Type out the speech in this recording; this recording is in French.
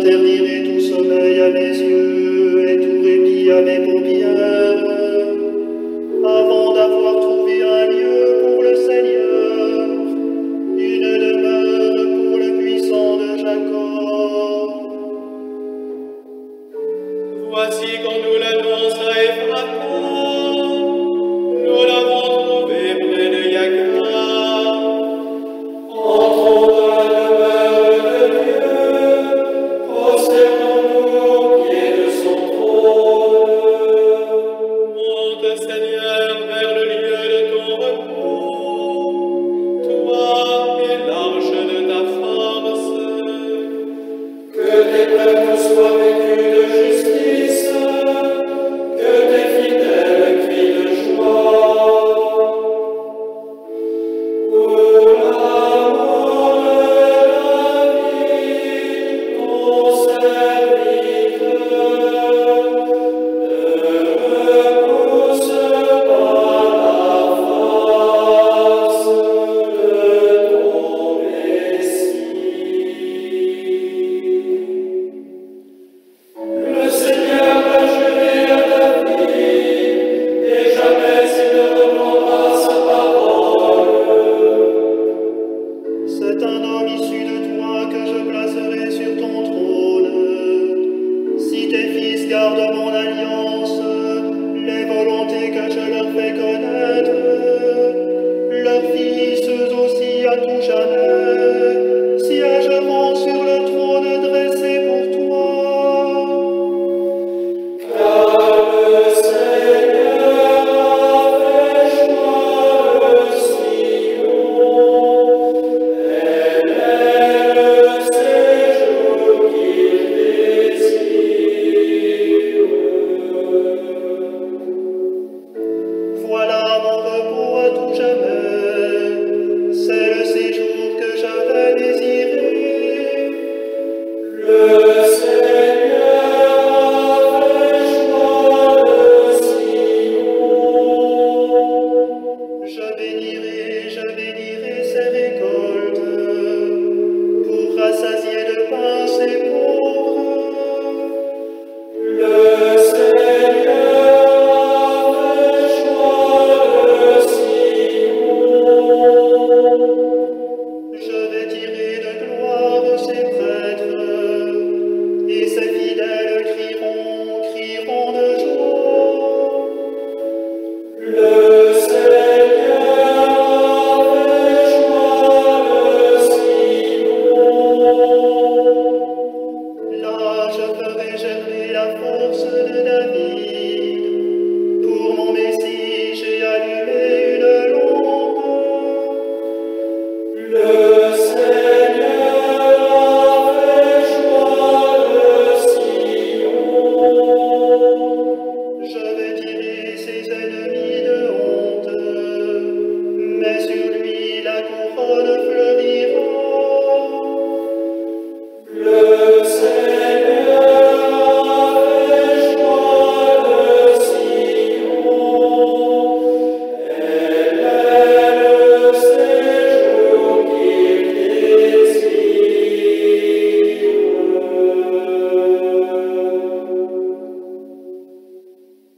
j'interdirai tout sommeil à mes yeux et tout répit à mes paupières, avant d'avoir trouvé un lieu pour le Seigneur, une demeure pour le puissant de Jacob. Voici quand nous l'avons à Ephraton, nous l'avons trouvé près de Yagar. Entrons dans la demeure de Dieu, prosternons-nous aux pieds de son trône. Monte, Seigneur, vers le lieu de ton repos, toi et l'arche de ta force. Que tes peuples soient vêtus de justice, que tes fidèles crient de joie. Pour l'amour de David, ton serviteur, ne repousse pas la force de ton Messie. Le Seigneur va jurer à David, et jamais il ne reprendra sa parole. C'est un homme issu de toi que je placerai sur ton trône. Si tes fils gardent mon alliance, les volontés que je leur fais connaître, leurs fils eux aussi à tout jamais, siégeront sur le trône dressé pour toi. Car le Seigneur a fait choix de Sion, elle est le séjour qu'il désire. Voilà mon repos à tout jamais, c'est le séjour que j'avais désiré. Le